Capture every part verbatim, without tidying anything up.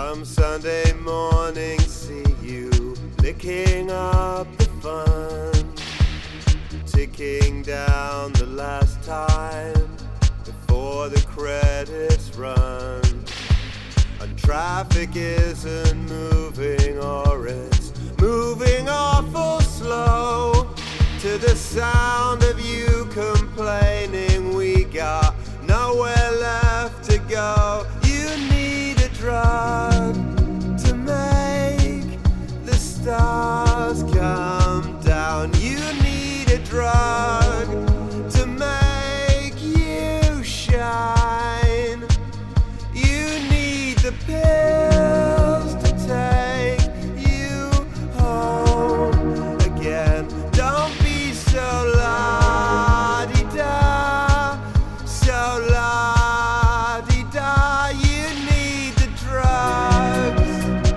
Come Sunday morning, see you licking up the fun, ticking down the last time before the credits run. And traffic isn't moving, or it's moving awful slow, to the sound of you complaining. We got nowhere left to go. You need a drug to make the stars come down. You need a drug to make you shine. You need the pills to take you home again. Don't be so la-di-da, so la-di-da. You need the drugs.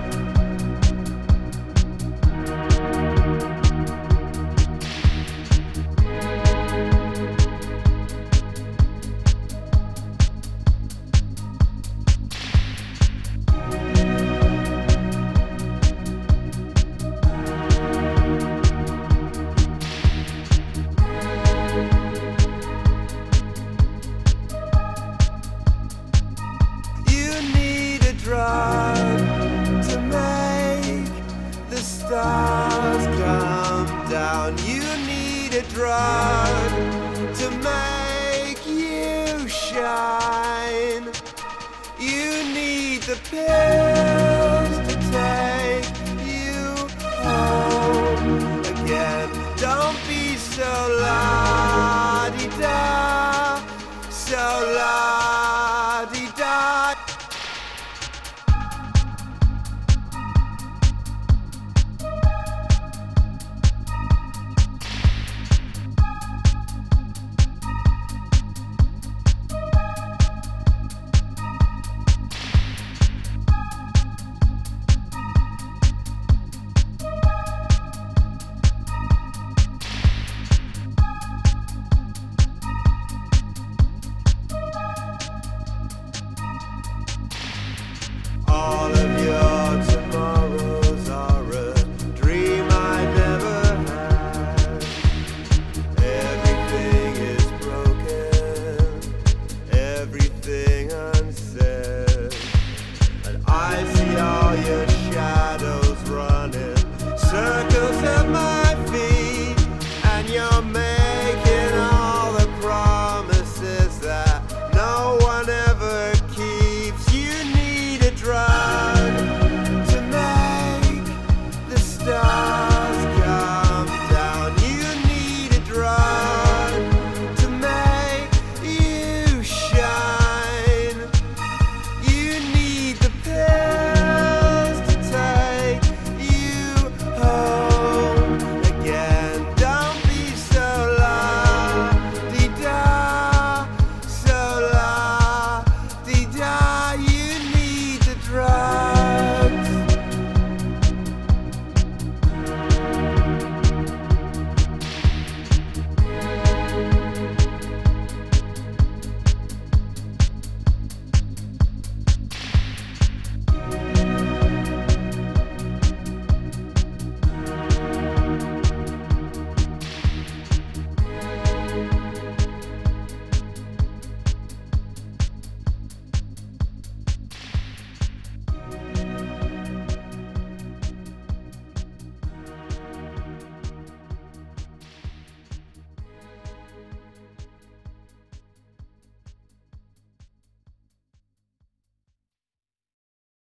Drug to make the stars come down. You need a drug to make you shine. You need the pills to take you home again. Don't be so la-di-da, so la-di-da. All of your tomorrows are a dream I never had. Everything is broken, everything unsaid, and I see all your